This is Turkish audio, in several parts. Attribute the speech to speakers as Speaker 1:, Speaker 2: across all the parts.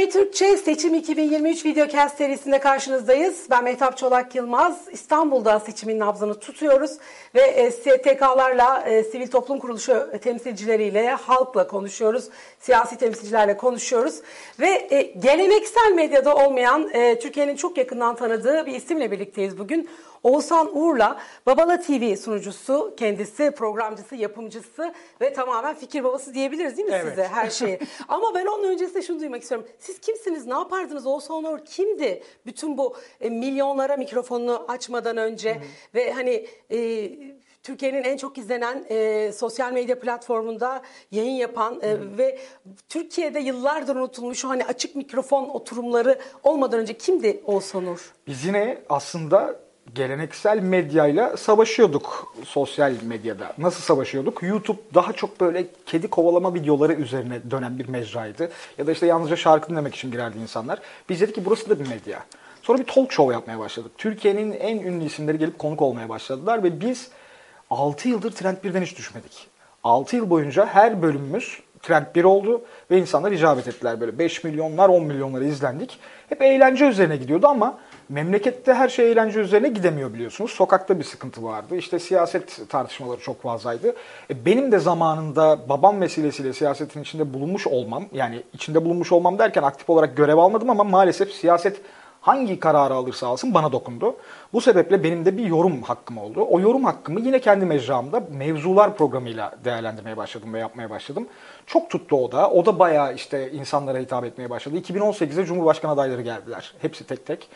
Speaker 1: TV Türkçe Seçim 2023 videocast serisinde karşınızdayız. Ben Mehtap Çolak Yılmaz. İstanbul'da seçimin nabzını tutuyoruz ve STK'larla, sivil toplum kuruluşu temsilcileriyle, halkla konuşuyoruz. Siyasi temsilcilerle konuşuyoruz. Ve geleneksel medyada olmayan, Türkiye'nin çok yakından tanıdığı bir isimle birlikteyiz bugün. Oğuzhan Uğur'la Babala TV sunucusu, kendisi programcısı, yapımcısı ve tamamen fikir babası diyebiliriz değil mi size her şeyi? Ama ben onun öncesinde şunu duymak istiyorum. Siz kimsiniz, ne yapardınız? Oğuzhan Uğur kimdi? Bütün bu milyonlara mikrofonunu açmadan önce ve hani Türkiye'nin en çok izlenen sosyal medya platformunda yayın yapan ve Türkiye'de yıllardır unutulmuş o hani açık mikrofon oturumları olmadan önce kimdi Oğuzhan Uğur?
Speaker 2: Biz yine aslında geleneksel medyayla savaşıyorduk sosyal medyada. Nasıl savaşıyorduk? YouTube daha çok böyle kedi kovalama videoları üzerine dönen bir mecraydı. Ya da işte yalnızca şarkı dinlemek için girerdi insanlar. Biz dedik ki burası da bir medya. Sonra bir talk show yapmaya başladık. Türkiye'nin en ünlü isimleri gelip konuk olmaya başladılar ve biz 6 yıldır Trend 1'den hiç düşmedik. 6 yıl boyunca her bölümümüz Trend 1 oldu ve insanlar icabet ettiler. Böyle 5 milyonlar, 10 milyonlara izlendik. Hep eğlence üzerine gidiyordu ama memlekette her şey eğlence üzerine gidemiyor biliyorsunuz. Sokakta bir sıkıntı vardı. İşte siyaset tartışmaları çok fazlaydı. Benim de zamanında babam vesilesiyle siyasetin içinde bulunmuş olmam, yani içinde bulunmuş olmam derken aktif olarak görev almadım ama maalesef siyaset hangi kararı alırsa alsın bana dokundu. Bu sebeple benim de bir yorum hakkım oldu. O yorum hakkımı yine kendi mecramda Mevzular programıyla değerlendirmeye başladım ve yapmaya başladım. Çok tuttu o da. O da bayağı işte insanlara hitap etmeye başladı. 2018'de Cumhurbaşkanı adayları geldiler. Hepsi tek tek.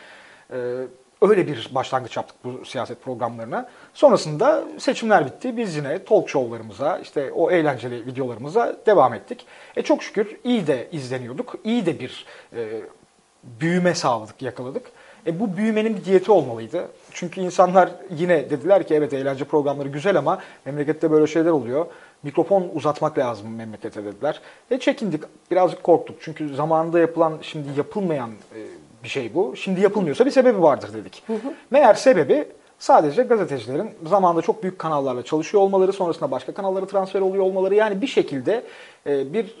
Speaker 2: Öyle bir başlangıç yaptık bu siyaset programlarına. Sonrasında seçimler bitti. Biz yine talk show'larımıza, işte o eğlenceli videolarımıza devam ettik. Çok şükür iyi de izleniyorduk. İyi de bir büyüme sağladık, yakaladık. Bu büyümenin bir diyeti olmalıydı. Çünkü insanlar yine dediler ki evet eğlence programları güzel ama memlekette böyle şeyler oluyor. Mikrofon uzatmak lazım memlekete dediler. Çekindik, birazcık korktuk. Çünkü zamanında yapılan, şimdi yapılmayan bir şey bu. Şimdi yapılmıyorsa bir sebebi vardır dedik. Meğer sebebi sadece gazetecilerin zamanında çok büyük kanallarla çalışıyor olmaları, sonrasında başka kanallara transfer oluyor olmaları. Yani bir şekilde bir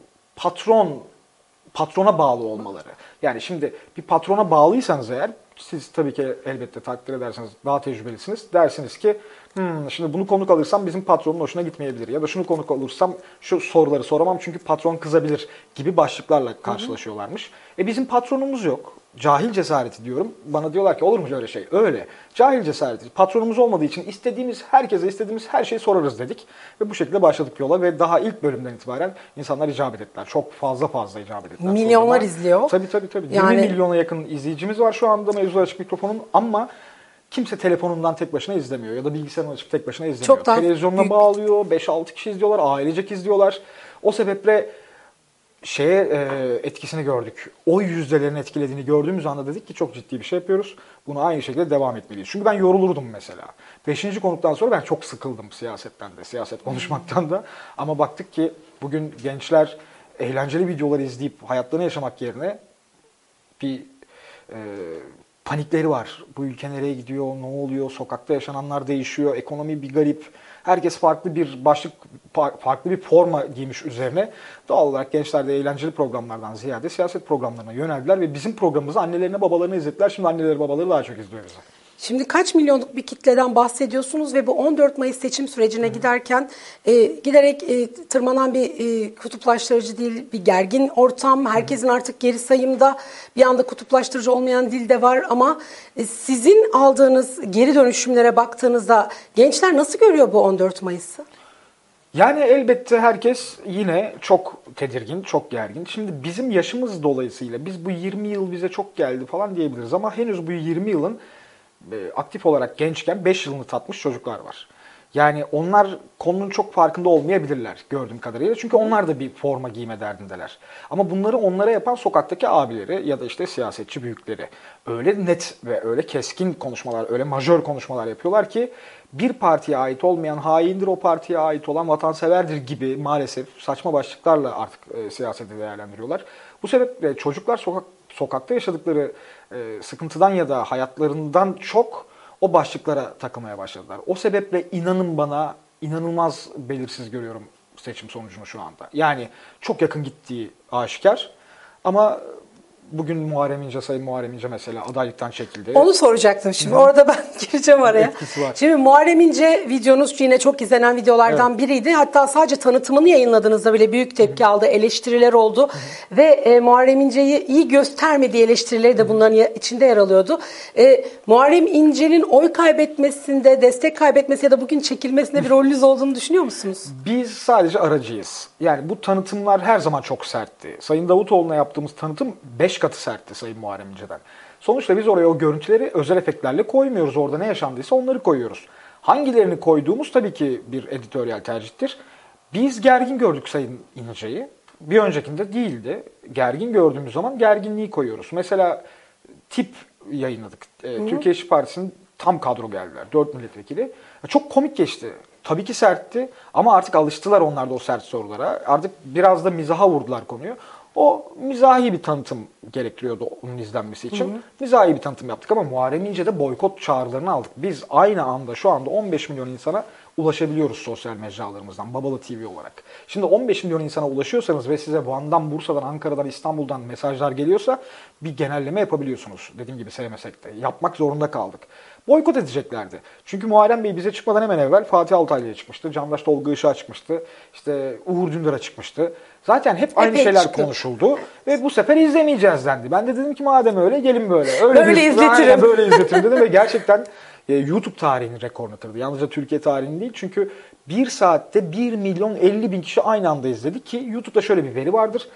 Speaker 2: patrona bağlı olmaları. Yani şimdi bir patrona bağlıysanız eğer, siz tabii ki elbette takdir ederseniz daha tecrübelisiniz. Dersiniz ki şimdi bunu konuk alırsam bizim patronun hoşuna gitmeyebilir. Ya da şunu konuk alırsam şu soruları soramam çünkü patron kızabilir gibi başlıklarla karşılaşıyorlarmış. Bizim patronumuz yok. Cahil cesareti diyorum. Bana diyorlar ki olur mu öyle şey? Öyle. Cahil cesareti. Patronumuz olmadığı için istediğimiz herkese istediğimiz her şeyi sorarız dedik. Ve bu şekilde başladık yola ve daha ilk bölümden itibaren insanlar icabet ettiler. Çok fazla icabet ettiler.
Speaker 1: Milyonlar izliyor.
Speaker 2: Tabii. Yani 20 milyona yakın izleyicimiz var şu anda Mevzular Açık Mikrofon'un ama kimse telefonundan tek başına izlemiyor ya da bilgisayarından açıp tek başına izlemiyor. Televizyonuna bağlıyor, 5-6 kişi izliyorlar, ailecek izliyorlar. O sebeple etkisini gördük. O yüzdelerin etkilediğini gördüğümüz anda dedik ki çok ciddi bir şey yapıyoruz. Buna aynı şekilde devam etmeliyiz. Çünkü ben yorulurdum mesela. 5. konuktan sonra ben çok sıkıldım siyasetten de, siyaset konuşmaktan da. Ama baktık ki bugün gençler eğlenceli videoları izleyip hayatlarını yaşamak yerine bir panikleri var. Bu ülke nereye gidiyor, ne oluyor, sokakta yaşananlar değişiyor, ekonomi bir garip. Herkes farklı bir başlık, farklı bir forma giymiş üzerine. Doğal olarak gençler de eğlenceli programlardan ziyade siyaset programlarına yöneldiler ve bizim programımızı annelerine babalarına izlettiler. Şimdi anneleri babaları daha çok izliyor bizi.
Speaker 1: Şimdi kaç milyonluk bir kitleden bahsediyorsunuz ve bu 14 Mayıs seçim sürecine giderken giderek tırmanan bir kutuplaştırıcı değil, bir gergin ortam. Herkesin artık geri sayımda, bir anda kutuplaştırıcı olmayan dil de var ama sizin aldığınız geri dönüşümlere baktığınızda gençler nasıl görüyor bu 14 Mayıs'ı?
Speaker 2: Yani elbette herkes yine çok tedirgin, çok gergin. Şimdi bizim yaşımız dolayısıyla biz bu 20 yıl bize çok geldi falan diyebiliriz ama henüz bu 20 yılın aktif olarak gençken 5 yılını tatmış çocuklar var. Yani onlar konunun çok farkında olmayabilirler gördüğüm kadarıyla. Çünkü onlar da bir forma giyme derdindeler. Ama bunları onlara yapan sokaktaki abileri ya da işte siyasetçi büyükleri. Öyle net ve öyle keskin konuşmalar, öyle majör konuşmalar yapıyorlar ki bir partiye ait olmayan haindir, o partiye ait olan vatanseverdir gibi maalesef saçma başlıklarla artık siyaseti değerlendiriyorlar. Bu sebeple çocuklar sokakta yaşadıkları sıkıntıdan ya da hayatlarından çok o başlıklara takılmaya başladılar. O sebeple inanın bana inanılmaz belirsiz görüyorum seçim sonucunu şu anda. Yani çok yakın gittiği aşikar ama bugün Muharrem İnce, Sayın Muharrem İnce mesela adaylıktan çekildi.
Speaker 1: Onu soracaktım şimdi. Orada ben gireceğim araya.
Speaker 2: Etkisi var.
Speaker 1: Şimdi Muharrem İnce videonuz yine çok izlenen videolardan biriydi. Hatta sadece tanıtımını yayınladığınızda bile büyük tepki aldı, eleştiriler oldu. Ve Muharrem İnce'yi iyi göstermediği eleştirileri de bunların içinde yer alıyordu. Muharrem İnce'nin oy kaybetmesinde, destek kaybetmesi ya da bugün çekilmesinde bir rolünüz olduğunu düşünüyor musunuz?
Speaker 2: Biz sadece aracıyız. Yani bu tanıtımlar her zaman çok sertti. Sayın Davutoğlu'na yaptığımız tanıtım 5 katı sertti Sayın Muharrem İnce'den. Sonuçta biz oraya o görüntüleri özel efektlerle koymuyoruz. Orada ne yaşandıysa onları koyuyoruz. Hangilerini koyduğumuz tabii ki bir editoryal tercihtir. Biz gergin gördük Sayın İnce'yi. Bir öncekinde değildi. Gergin gördüğümüz zaman gerginliği koyuyoruz. Mesela tip yayınladık. Türkiye İşçi Partisi'nin tam kadro geldiler. 4 milletvekili. Çok komik geçti. Tabii ki sertti ama artık alıştılar onlar da o sert sorulara. Artık biraz da mizaha vurdular konuyu. O mizahi bir tanıtım gerektiriyordu onun izlenmesi için. Mizahi bir tanıtım yaptık ama Muharrem İnce'de boykot çağrılarını aldık. Biz aynı anda şu anda 15 milyon insana ulaşabiliyoruz sosyal mecralarımızdan, Babalı TV olarak. Şimdi 15 milyon insana ulaşıyorsanız ve size Van'dan, Bursa'dan, Ankara'dan, İstanbul'dan mesajlar geliyorsa bir genelleme yapabiliyorsunuz. Dediğim gibi sevmesek de. Yapmak zorunda kaldık. Boykot edeceklerdi. Çünkü Muharrem Bey bize çıkmadan hemen evvel Fatih Altaylı'ya çıkmıştı. Candaş Tolga Işık'a çıkmıştı. İşte Uğur Dündar'a çıkmıştı. Zaten hep aynı şeyler konuşuldu. Ve bu sefer izlemeyeceğiz dendi. Ben de dedim ki madem öyle gelin böyle.
Speaker 1: Böyle izletirim.
Speaker 2: Böyle izletirim dedim ve gerçekten YouTube tarihinin rekorunu kırdı. Yalnızca Türkiye tarihinin değil. Çünkü 1 saatte 1 milyon 50 bin kişi aynı anda izledi ki YouTube'da şöyle bir veri vardır.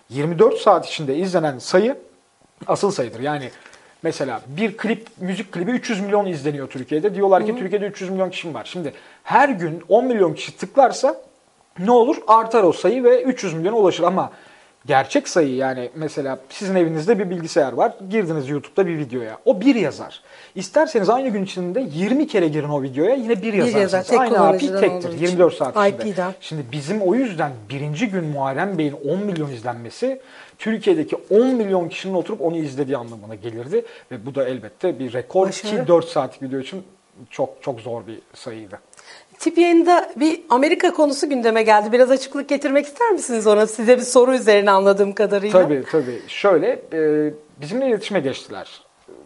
Speaker 2: 24 saat içinde izlenen sayı asıl sayıdır. Yani mesela bir klip, müzik klibi 300 milyon izleniyor Türkiye'de. Diyorlar ki Türkiye'de 300 milyon kişi var. Şimdi her gün 10 milyon kişi tıklarsa ne olur? Artar o sayı ve 300 milyona ulaşır ama gerçek sayı yani mesela sizin evinizde bir bilgisayar var. Girdiniz YouTube'da bir videoya. O bir yazar. İsterseniz aynı gün içinde 20 kere girin o videoya yine bir yazarsınız.
Speaker 1: Tek
Speaker 2: aynı IP tektir. 24 saat içinde.
Speaker 1: IP'den.
Speaker 2: Şimdi bizim o yüzden birinci gün Muharrem Bey'in 10 milyon izlenmesi Türkiye'deki 10 milyon kişinin oturup onu izlediği anlamına gelirdi. Ve bu da elbette bir rekor ki 4 saatlik video için çok çok zor bir sayıydı.
Speaker 1: Tip yayında bir Amerika konusu gündeme geldi. Biraz açıklık getirmek ister misiniz ona? Size bir soru üzerine anladığım kadarıyla.
Speaker 2: Tabii. Şöyle, bizimle iletişime geçtiler.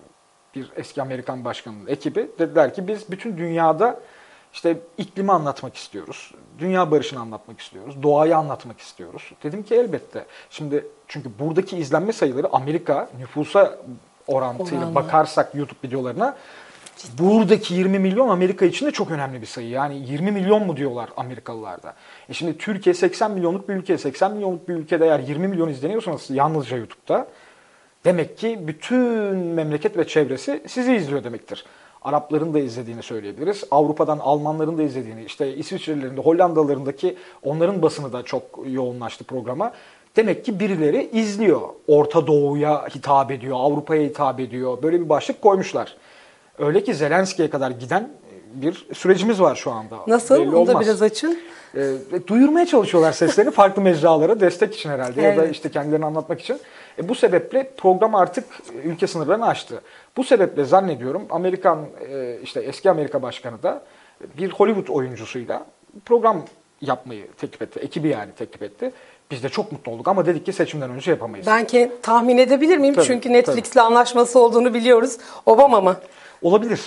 Speaker 2: Bir eski Amerikan başkanının ekibi. Dediler ki biz bütün dünyada işte iklimi anlatmak istiyoruz. Dünya barışını anlatmak istiyoruz. Doğayı anlatmak istiyoruz. Dedim ki elbette. Şimdi çünkü buradaki izlenme sayıları Amerika nüfusa orantıyla bakarsak YouTube videolarına buradaki 20 milyon Amerika için de çok önemli bir sayı. Yani 20 milyon mu diyorlar Amerikalılarda. Şimdi Türkiye 80 milyonluk bir ülke. 80 milyonluk bir ülkede eğer 20 milyon izleniyorsanız yalnızca YouTube'da demek ki bütün memleket ve çevresi sizi izliyor demektir. Arapların da izlediğini söyleyebiliriz. Avrupa'dan Almanların da izlediğini, işte İsviçrelilerin de Hollandalılarındaki onların basını da çok yoğunlaştı programa. Demek ki birileri izliyor. Orta Doğu'ya hitap ediyor, Avrupa'ya hitap ediyor. Böyle bir başlık koymuşlar. Öyle ki Zelenski'ye kadar giden bir sürecimiz var şu anda.
Speaker 1: Nasıl?
Speaker 2: Belli
Speaker 1: Onu da
Speaker 2: olmaz.
Speaker 1: biraz açın.
Speaker 2: Duyurmaya çalışıyorlar seslerini farklı mecralara destek için herhalde ya da işte kendilerini anlatmak için. Bu sebeple program artık ülke sınırlarını aştı. Bu sebeple zannediyorum Amerikan işte eski Amerika Başkanı da bir Hollywood oyuncusuyla program yapmayı teklif etti. Ekibi yani teklif etti. Biz de çok mutlu olduk ama dedik ki seçimden önce yapamayız.
Speaker 1: Ben tahmin edebilir miyim?
Speaker 2: Tabii,
Speaker 1: Çünkü Netflix'le anlaşması olduğunu biliyoruz. Obama mı?
Speaker 2: Olabilir.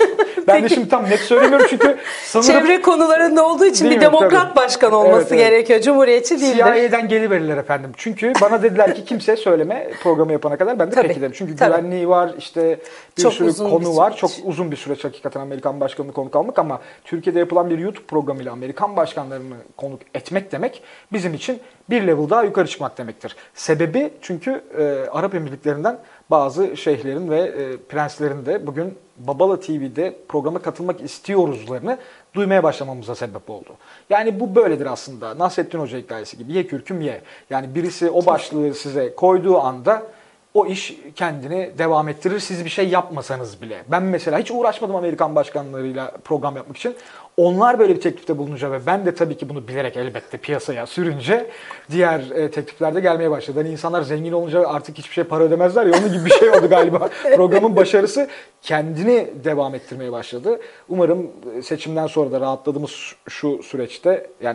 Speaker 2: Ben de şimdi tam net söylemiyorum çünkü sanırım...
Speaker 1: Çevre konularında olduğu için
Speaker 2: Değil
Speaker 1: bir
Speaker 2: mi?
Speaker 1: demokrat
Speaker 2: Tabii.
Speaker 1: başkan olması gerekiyor. Cumhuriyetçi değildir.
Speaker 2: CIA'den geliverirler efendim. Çünkü bana dediler ki kimse söyleme programı yapana kadar ben de peki dedim. Çünkü güvenliği var, işte bir
Speaker 1: çok
Speaker 2: sürü konu var.
Speaker 1: Süreç.
Speaker 2: Çok uzun bir süreç hakikaten Amerikan başkanını konuk almak ama Türkiye'de yapılan bir YouTube programıyla Amerikan başkanlarını konuk etmek demek bizim için bir level daha yukarı çıkmak demektir. Sebebi çünkü Arap Emirlikleri'nden bazı şeyhlerin ve prenslerin de bugün Babala TV'de programa katılmak istiyoruzlarını duymaya başlamamıza sebep oldu. Yani bu böyledir aslında. Nasrettin Hoca hikayesi gibi. Ye kürküm ye. Yani birisi o başlığı size koyduğu anda o iş kendini devam ettirir. Siz bir şey yapmasanız bile. Ben mesela hiç uğraşmadım Amerikan başkanlarıyla program yapmak için. Onlar böyle bir teklifte bulununca ve ben de tabii ki bunu bilerek elbette piyasaya sürünce diğer teklifler de gelmeye başladı. Hani insanlar zengin olunca artık hiçbir şey para ödemezler ya onun gibi bir şey oldu galiba. Programın başarısı kendini devam ettirmeye başladı. Umarım seçimden sonra da rahatladığımız şu süreçte yani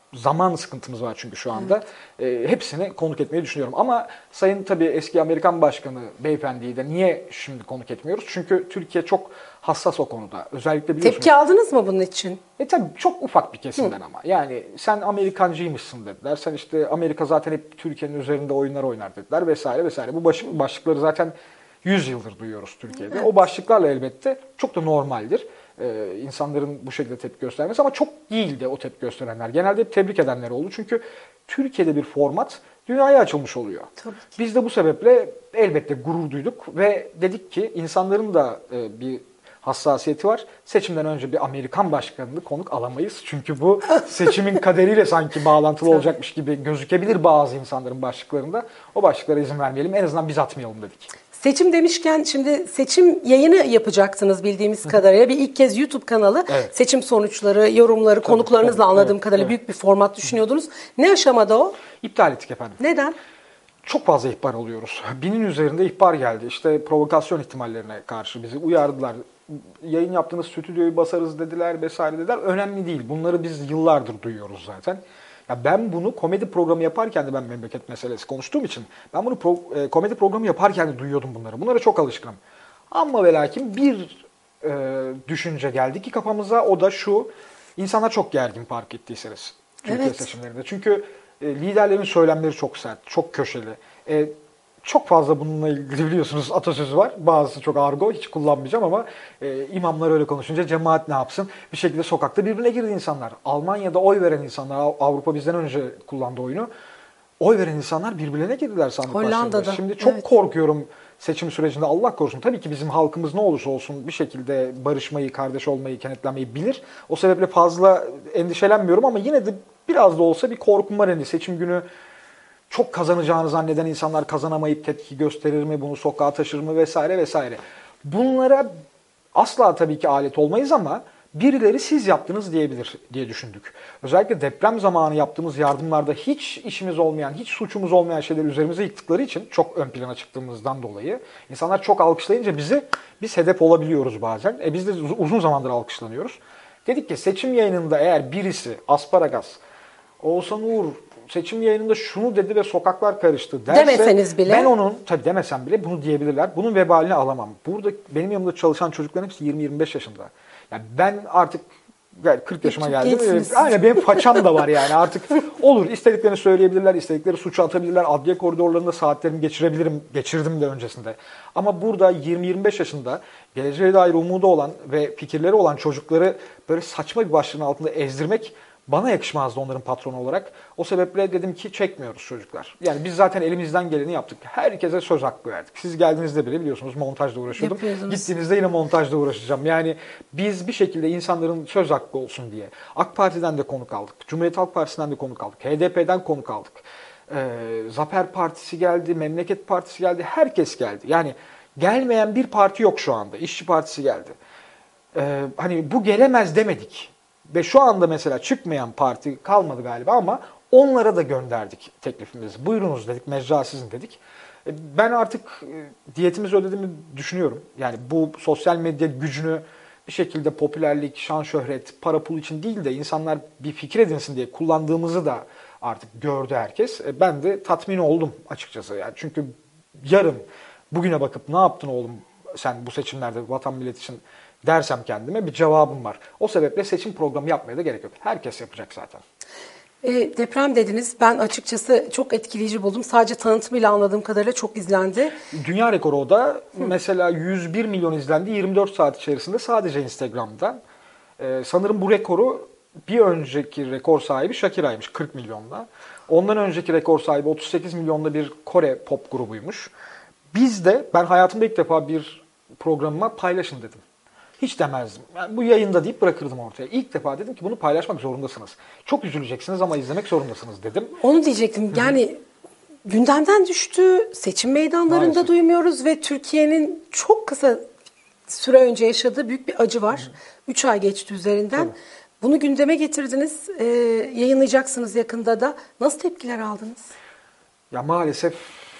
Speaker 2: zaman sıkıntımız var çünkü şu anda. Hepsini konuk etmeyi düşünüyorum. Ama Sayın tabii eski Amerikan Başkanı beyefendiyi de niye şimdi konuk etmiyoruz? Çünkü Türkiye çok hassas o konuda. Özellikle biliyorsunuz.
Speaker 1: Tepki aldınız mı bunun için?
Speaker 2: Tabii çok ufak bir kesimden ama. Yani sen Amerikancıymışsın dediler. Sen işte Amerika zaten hep Türkiye'nin üzerinde oyunlar oynar dediler vesaire vesaire. Bu başlıkları zaten 100 yıldır duyuyoruz Türkiye'de. Evet. O başlıklarla elbette çok da normaldir. İnsanların bu şekilde tepki göstermesi ama çok değildi o tepki gösterenler. Genelde hep tebrik edenler oldu. Çünkü Türkiye'de bir format dünyaya açılmış oluyor.
Speaker 1: Tabii ki.
Speaker 2: Biz de bu sebeple elbette gurur duyduk ve dedik ki insanların da bir hassasiyeti var. Seçimden önce bir Amerikan başkanını konuk alamayız. Çünkü bu seçimin kaderiyle sanki bağlantılı olacakmış gibi gözükebilir bazı insanların başlıklarında. O başlıklara izin vermeyelim. En azından biz atmayalım dedik.
Speaker 1: Seçim demişken şimdi seçim yayını yapacaksınız bildiğimiz kadarıyla. Bir ilk kez YouTube kanalı. Evet. Seçim sonuçları, yorumları, konuklarınızla anladığım kadarıyla büyük bir format düşünüyordunuz. Ne aşamada o?
Speaker 2: İptal ettik efendim.
Speaker 1: Neden?
Speaker 2: Çok fazla ihbar alıyoruz. 1000'in üzerinde ihbar geldi. İşte provokasyon ihtimallerine karşı bizi uyardılar. Yayın yaptığınız stüdyoyu basarız dediler vesaire dediler. Önemli değil. Bunları biz yıllardır duyuyoruz zaten. Ya ben bunu komedi programı yaparken de ben memleket meselesi konuştuğum için ben bunu komedi programı yaparken de duyuyordum bunları. Bunlara çok alışkınım. Ama ve lakin bir düşünce geldi ki kafamıza, o da şu: insanlar çok gergin fark ettiyseniz Türkiye seçimlerinde. Çünkü liderlerin söylemleri çok sert, çok köşeli. Çok fazla bununla ilgili biliyorsunuz atasözü var. Bazısı çok argo, hiç kullanmayacağım ama imamlar öyle konuşunca cemaat ne yapsın? Bir şekilde sokakta birbirine girdi insanlar. Almanya'da oy veren insanlar, Avrupa bizden önce kullandı oyunu. Oy veren insanlar birbirlerine girdiler sandık başlarında. Şimdi çok korkuyorum seçim sürecinde, Allah korusun. Tabii ki bizim halkımız ne olursa olsun bir şekilde barışmayı, kardeş olmayı, kenetlenmeyi bilir. O sebeple fazla endişelenmiyorum ama yine de biraz da olsa bir korkum var. Seçim günü çok kazanacağını zanneden insanlar kazanamayıp tepki gösterir mi, bunu sokağa taşır mı vesaire vesaire. Bunlara asla tabii ki alet olmayız ama birileri siz yaptınız diyebilir diye düşündük. Özellikle deprem zamanı yaptığımız yardımlarda hiç işimiz olmayan, hiç suçumuz olmayan şeyleri üzerimize yıktıkları için, çok ön plana çıktığımızdan dolayı insanlar çok alkışlayınca biz hedef olabiliyoruz bazen. Biz de uzun zamandır alkışlanıyoruz. Dedik ki seçim yayınında eğer birisi asparagas, Oğuzhan Uğur seçim yayınında şunu dedi ve sokaklar karıştı derse,
Speaker 1: demeseniz bile,
Speaker 2: ben onun, tabii demesem bile bunu diyebilirler. Bunun vebalini alamam. Burada benim yanımda çalışan çocukların hepsi 20-25 yaşında. Yani ben artık 40 yaşıma geldim. Aynen, benim façam da var yani artık olur. İstediklerini söyleyebilirler, istedikleri suçu atabilirler. Adliye koridorlarında saatlerimi geçirebilirim. Geçirdim de öncesinde. Ama burada 20-25 yaşında geleceğe dair umudu olan ve fikirleri olan çocukları böyle saçma bir başlığın altında ezdirmek bana yakışmazdı onların patronu olarak. O sebeple dedim ki çekmiyoruz çocuklar. Yani biz zaten elimizden geleni yaptık. Herkese söz hakkı verdik. Siz geldiğinizde bile biliyorsunuz montajla uğraşıyordum. Gittiğinizde yine montajla uğraşacağım. Yani biz bir şekilde insanların söz hakkı olsun diye AK Parti'den de konuk aldık. Cumhuriyet Halk Partisi'nden de konuk aldık. HDP'den konuk aldık. Zafer Partisi geldi, Memleket Partisi geldi. Herkes geldi. Yani gelmeyen bir parti yok şu anda. İşçi Partisi geldi. Hani bu gelemez demedik. Ve şu anda mesela çıkmayan parti kalmadı galiba ama onlara da gönderdik teklifimizi. Buyurunuz dedik, mecra sizin dedik. Ben artık diyetimizi ödediğimi düşünüyorum. Yani bu sosyal medya gücünü bir şekilde popülerlik, şan, şöhret, para pul için değil de insanlar bir fikir edinsin diye kullandığımızı da artık gördü herkes. Ben de tatmin oldum açıkçası. Yani çünkü yarın bugüne bakıp ne yaptın oğlum sen bu seçimlerde vatan millet için dersem kendime bir cevabım var. O sebeple seçim programı yapmaya da gerek yok. Herkes yapacak zaten.
Speaker 1: Deprem dediniz. Ben açıkçası çok etkileyici buldum. Sadece tanıtımıyla anladığım kadarıyla çok izlendi.
Speaker 2: Dünya rekoru o da. Mesela 101 milyon izlendi 24 saat içerisinde sadece Instagram'dan. Sanırım bu rekoru bir önceki rekor sahibi Shakira'ymış 40 milyonla. Ondan önceki rekor sahibi 38 milyonda bir Kore pop grubuymuş. Biz de, ben hayatımda ilk defa bir programıma paylaşın dedim. Hiç demezdim. Yani bu yayında deyip bırakırdım ortaya. İlk defa dedim ki bunu paylaşmak zorundasınız. Çok üzüleceksiniz ama izlemek zorundasınız dedim.
Speaker 1: Onu diyecektim. Yani gündemden düştü. Seçim meydanlarında maalesef duymuyoruz ve Türkiye'nin çok kısa süre önce yaşadığı büyük bir acı var. 3 ay geçti üzerinden. Tabii. Bunu gündeme getirdiniz. Yayınlayacaksınız yakında da. Nasıl tepkiler aldınız?
Speaker 2: Ya maalesef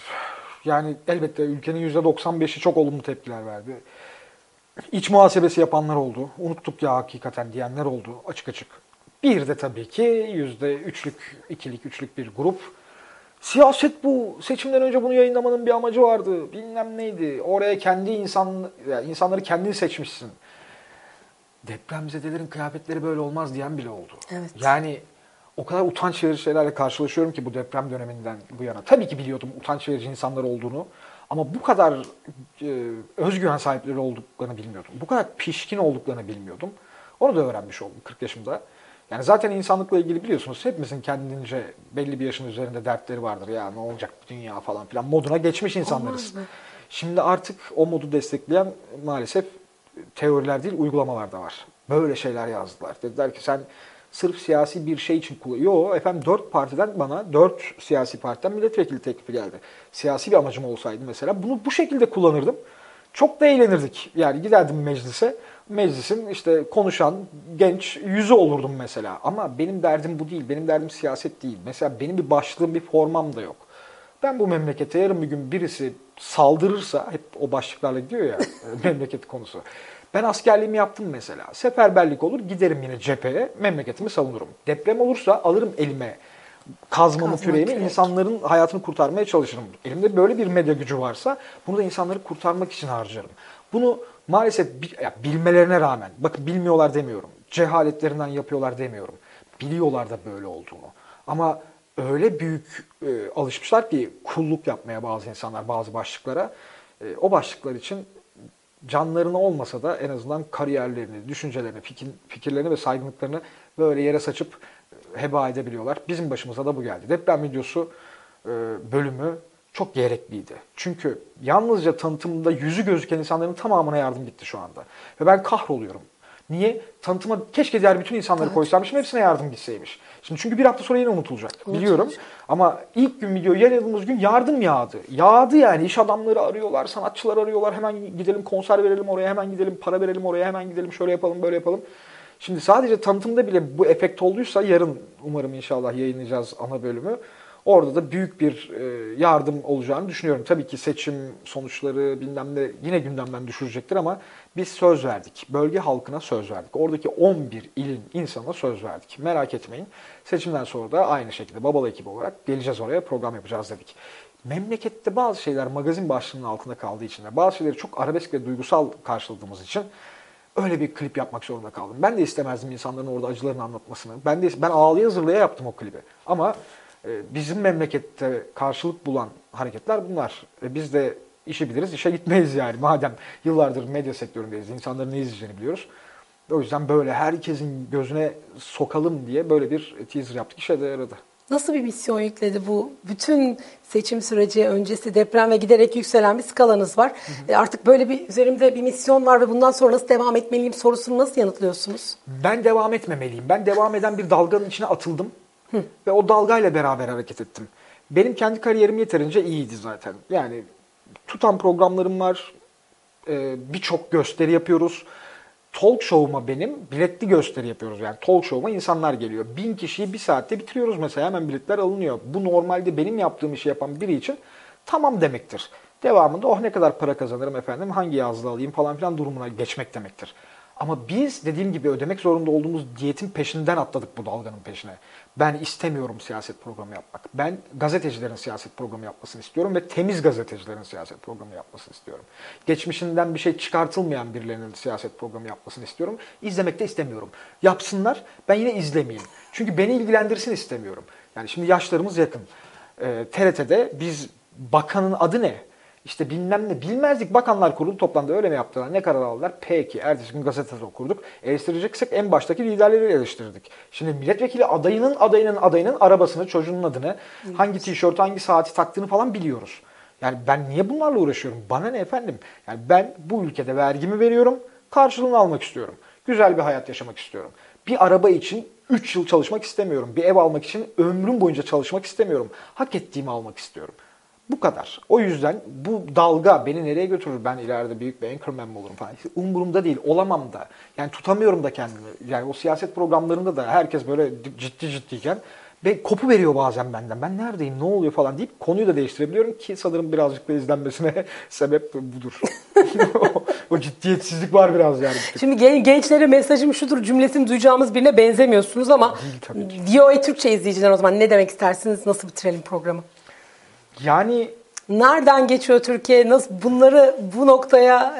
Speaker 2: yani elbette ülkenin %95'i çok olumlu tepkiler verdi. İç muhasebesi yapanlar oldu. Unuttuk ya hakikaten diyenler oldu açık açık. Bir de tabii ki %3'lük, 2'lik, 3'lük bir grup. Siyaset bu. Seçimden önce bunu yayınlamanın bir amacı vardı. Bilmem neydi. Oraya yani insanları kendin seçmişsin. Depremzedelerin kıyafetleri böyle olmaz diyen bile oldu.
Speaker 1: Evet.
Speaker 2: Yani o kadar utanç verici şeylerle karşılaşıyorum ki bu deprem döneminden bu yana. Tabii ki biliyordum utanç verici insanlar olduğunu. Ama bu kadar özgüven sahipleri olduklarını bilmiyordum. Bu kadar pişkin olduklarını bilmiyordum. Onu da öğrenmiş oldum 40 yaşımda. Yani zaten insanlıkla ilgili biliyorsunuz hepimizin kendince belli bir yaşın üzerinde dertleri vardır. Ya ne olacak dünya falan filan moduna geçmiş insanlarız. Şimdi artık o modu destekleyen maalesef teoriler değil uygulamalar da var. Böyle şeyler yazdılar. Dediler ki sen sırf siyasi bir şey için kullanıyor. Yo efendim 4 siyasi partiden milletvekili teklifi geldi. Siyasi bir amacım olsaydı mesela bunu bu şekilde kullanırdım. Çok da eğlenirdik. Yani giderdim meclise. Meclisin işte konuşan genç yüzü olurdum mesela. Ama benim derdim bu değil. Benim derdim siyaset değil. Mesela benim bir başlığım, bir formam da yok. Ben bu memlekete yarın bir gün birisi saldırırsa, hep o başlıklarla gidiyor ya memleket konusu. Ben askerliğimi yaptım mesela. Seferberlik olur giderim yine cepheye, memleketimi savunurum. Deprem olursa alırım elime kazmamı, küreğimi, insanların hayatını kurtarmaya çalışırım. Elimde böyle bir medya gücü varsa bunu da insanları kurtarmak için harcarım. Bunu maalesef bilmelerine rağmen, bakın bilmiyorlar demiyorum, cehaletlerinden yapıyorlar demiyorum. Biliyorlar da böyle olduğunu. Ama öyle büyük alışmışlar ki kulluk yapmaya bazı insanlar bazı başlıklara. O başlıklar için canlarını olmasa da en azından kariyerlerini, düşüncelerini, fikirlerini ve saygınlıklarını böyle yere saçıp heba edebiliyorlar. Bizim başımıza da bu geldi. Deprem videosu bölümü çok gerekliydi. Çünkü yalnızca tanıtımda yüzü gözüken insanların tamamına yardım gitti şu anda. Ve ben kahroluyorum. Niye? Tanıtıma keşke diğer bütün insanları koysaymışım, hepsine yardım gitseymiş. Şimdi çünkü bir hafta sonra yine unutulacak. Biliyorum. Ama ilk gün video yayınladığımız gün yardım yağdı. Yağdı yani. İş adamları arıyorlar, sanatçılar arıyorlar. Hemen gidelim konser verelim oraya, hemen gidelim para verelim oraya, hemen gidelim şöyle yapalım, böyle yapalım. Şimdi sadece tanıtımda bile bu efekt olduysa yarın umarım inşallah yayınlayacağız ana bölümü. Orada da büyük bir yardım olacağını düşünüyorum. Tabii ki seçim sonuçları bilmem ne yine gündemden düşürecektir ama biz söz verdik. Bölge halkına söz verdik. Oradaki 11 ilin insanına söz verdik. Merak etmeyin. Seçimden sonra da aynı şekilde Babala ekibi olarak geleceğiz oraya program yapacağız dedik. Memlekette bazı şeyler magazin başlığının altında kaldığı için ve bazı şeyleri çok arabesk ve duygusal karşıladığımız için öyle bir klip yapmak zorunda kaldım. Ben de istemezdim insanların orada acılarını anlatmasını. Ben ağlaya zırlaya yaptım o klibi. Ama bizim memlekette karşılık bulan hareketler bunlar. Biz de işi biliriz, işe gitmeyiz yani. Madem yıllardır medya sektöründeyiz, insanların ne izleyeceğini biliyoruz. O yüzden böyle herkesin gözüne sokalım diye böyle bir teaser yaptık. İşe de yaradı.
Speaker 1: Nasıl bir misyon yükledi bu? Bütün seçim süreci öncesi deprem ve giderek yükselen bir skalanız var. Artık böyle bir üzerimde bir misyon var ve bundan sonra nasıl devam etmeliyim sorusunu nasıl yanıtlıyorsunuz?
Speaker 2: Ben devam etmemeliyim. Ben devam eden bir dalganın içine atıldım. Ve o dalgayla beraber hareket ettim. Benim kendi kariyerim yeterince iyiydi zaten. Yani tutan programlarım var. Birçok gösteri yapıyoruz. Talk show'uma benim biletli gösteri yapıyoruz. Yani talk show'uma insanlar geliyor. 1000 kişiyi bir saatte bitiriyoruz mesela. Hemen biletler alınıyor. Bu normalde benim yaptığım işi yapan biri için tamam demektir. Devamında oh ne kadar para kazanırım efendim, hangi yazlığı alayım falan filan durumuna geçmek demektir. Ama biz dediğim gibi ödemek zorunda olduğumuz diyetin peşinden atladık bu dalganın peşine. Ben istemiyorum siyaset programı yapmak. Ben gazetecilerin siyaset programı yapmasını istiyorum ve temiz gazetecilerin siyaset programı yapmasını istiyorum. Geçmişinden bir şey çıkartılmayan birilerinin siyaset programı yapmasını istiyorum. İzlemek de istemiyorum. Yapsınlar, ben yine izlemeyeyim. Çünkü beni ilgilendirsin istemiyorum. Yani şimdi yaşlarımız yakın. TRT'de biz bakanın adı ne? İşte bilmem ne bilmezdik. Bakanlar Kurulu toplandı. Öyle mi yaptılar? Ne karar aldılar? Peki. Ertesi gün gazetede okurduk. Eleştireceksek en baştaki liderleri eleştirdik. Şimdi milletvekili adayının arabasını, çocuğunun adını, hangi tişört, hangi saati taktığını falan biliyoruz. Yani ben niye bunlarla uğraşıyorum? Bana ne efendim? Yani ben bu ülkede vergimi veriyorum. Karşılığını almak istiyorum. Güzel bir hayat yaşamak istiyorum. Bir araba için 3 yıl çalışmak istemiyorum. Bir ev almak için ömrüm boyunca çalışmak istemiyorum. Hak ettiğimi almak istiyorum. Bu kadar. O yüzden bu dalga beni nereye götürür? Ben ileride büyük bir anchorman mi olurum falan. İşte umurumda değil. Olamam da. Yani tutamıyorum da kendimi. Yani o siyaset programlarında da herkes böyle ciddi ciddiyken ve kopu veriyor bazen benden. Ben neredeyim, ne oluyor falan deyip konuyu da değiştirebiliyorum ki sanırım birazcık da izlenmesine sebep budur. o ciddiyetsizlik var biraz yani.
Speaker 1: Şimdi gençlere mesajım şudur, cümlesini duyacağımız birine benzemiyorsunuz ama
Speaker 2: Değil tabii ki.
Speaker 1: VOA Türkçe izleyiciler o zaman ne demek istersiniz? Nasıl bitirelim programı?
Speaker 2: Yani
Speaker 1: nereden geçiyor Türkiye? Nasıl bunları bu noktaya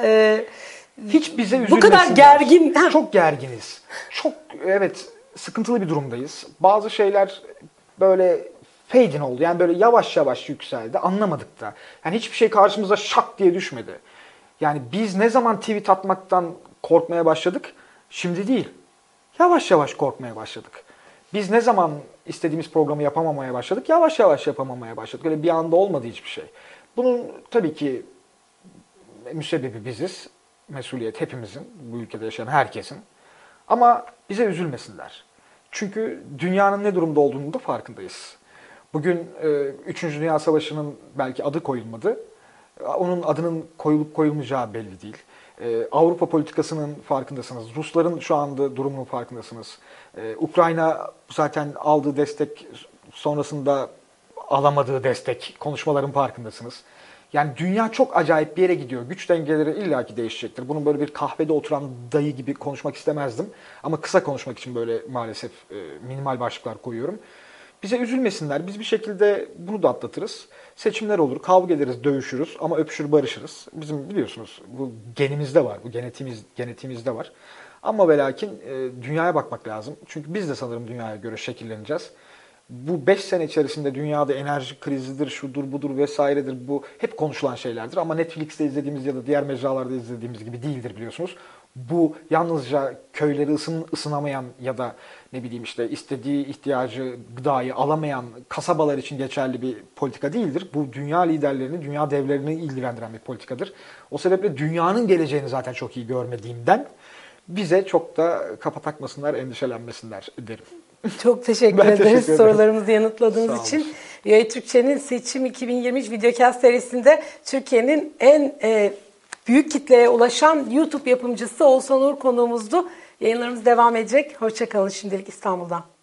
Speaker 2: hiç bize üzülmesinler.
Speaker 1: bu kadar gergin.
Speaker 2: Çok gerginiz. Çok evet sıkıntılı bir durumdayız. Bazı şeyler böyle fade oldu. Yani böyle yavaş yavaş yükseldi. Anlamadık da. Yani hiçbir şey karşımıza şak diye düşmedi. Yani biz ne zaman tweet atmaktan korkmaya başladık? Şimdi değil. Yavaş yavaş korkmaya başladık. Biz ne zaman istediğimiz programı yapamamaya başladık? Yavaş yavaş yapamamaya başladık. Öyle bir anda olmadı hiçbir şey. Bunun tabii ki müsebbibi biziz. Mesuliyet hepimizin, bu ülkede yaşayan herkesin. Ama bize üzülmesinler. Çünkü dünyanın ne durumda olduğunu da farkındayız. Bugün 3. Dünya Savaşı'nın belki adı koyulmadı. Onun adının koyulup koyulmayacağı belli değil. Avrupa politikasının farkındasınız. Rusların şu anda durumunun farkındasınız. Ukrayna zaten aldığı destek sonrasında alamadığı destek konuşmaların farkındasınız. Yani dünya çok acayip bir yere gidiyor. Güç dengeleri illaki değişecektir. Bunun böyle bir kahvede oturan dayı gibi konuşmak istemezdim. Ama kısa konuşmak için böyle maalesef minimal başlıklar koyuyorum. Bize üzülmesinler. Biz bir şekilde bunu da atlatırız. Seçimler olur, kavga ederiz, dövüşürüz ama öpüşür barışırız. Bizim biliyorsunuz bu genimizde var, bu genetiğimizde var. Ama ve lakin dünyaya bakmak lazım. Çünkü biz de sanırım dünyaya göre şekilleneceğiz. Bu 5 sene içerisinde dünyada enerji krizidir, şudur budur vesairedir. Bu hep konuşulan şeylerdir. Ama Netflix'te izlediğimiz ya da diğer mecralarda izlediğimiz gibi değildir biliyorsunuz. Bu yalnızca köyleri ısınamayan ya da ne bileyim işte istediği ihtiyacı, gıdayı alamayan kasabalar için geçerli bir politika değildir. Bu dünya liderlerini, dünya devlerini ilgilendiren bir politikadır. O sebeple dünyanın geleceğini zaten çok iyi görmediğimden bize çok da kafa takmasınlar, endişelenmesinler derim.
Speaker 1: Çok teşekkür ederiz sorularımızı yanıtladığınız için. VOA Türkçe'nin Seçim 2023 videocast serisinde Türkiye'nin en büyük kitleye ulaşan YouTube yapımcısı Oğuzhan Uğur konuğumuzdu. Yayınlarımız devam edecek. Hoşça kalın şimdilik İstanbul'dan.